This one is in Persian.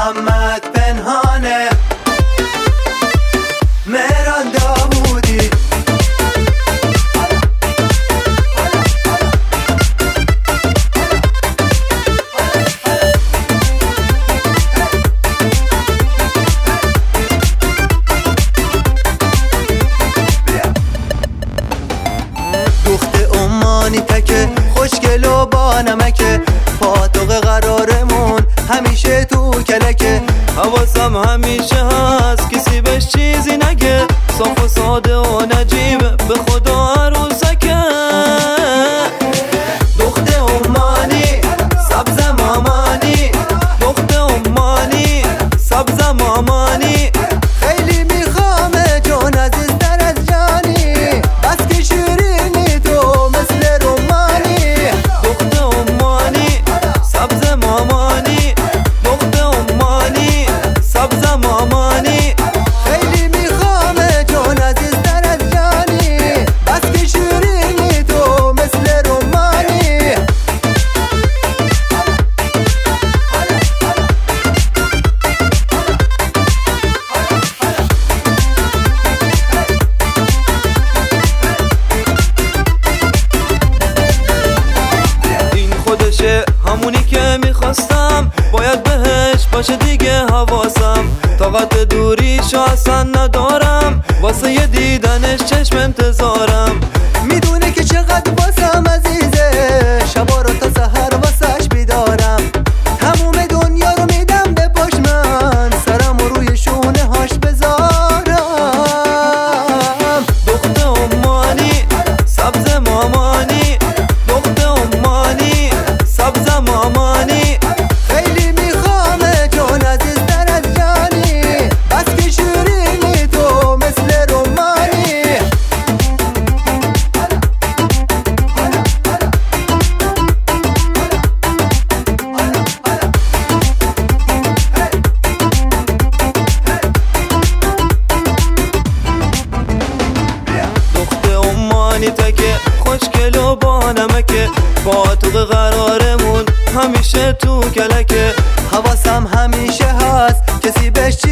محمد پنهانه، مهران داوودی. دخت عمانی تکه خوشگل و با نمکه، پاتوق قرارمون همیشه تو کلکه. حواسم همیشه هست کسی بهش چیزی نگه، صاف و ساده و نجیبه به خدا عروسکه. دخت عمانی سبز مامانی، دخت عمانی سبز مامانی، خیلی میخوامه جون عزیزتر از جانی، بس که شیرینی تو مثل رومانی. دخت عمانی سبز مامانی، دخت عمانی سبز مامانی، خیلی میخوامه جون عزیزتر از جانی، بس که شیرینی تو مثل رومانی. این خودشه همونی که میخواستم، باید بهش باشه دیگه حواسم. طاقت دوریشو اصلا ندارم، واسه یه دیدنش چشم انتظارم. میدونه که چقدر واسم عزیزه، شبا رو تا سحر واسش بیدارم. تموم دنیا رو میدم به پاش، من سرم رو روی شونه هاش بذارم. دخت عمانی سبز مامانی، دخت عمانی سبز مامانی، خیلی میخوامه جون عزیزتر از جانی، بس که شیرینی تو مثل رومانی. دخت عمانی تکه خوشگل و با نمکه، پاتوق قرارمون همیشه تو کلکه. حواسم همیشه هست کسی بهش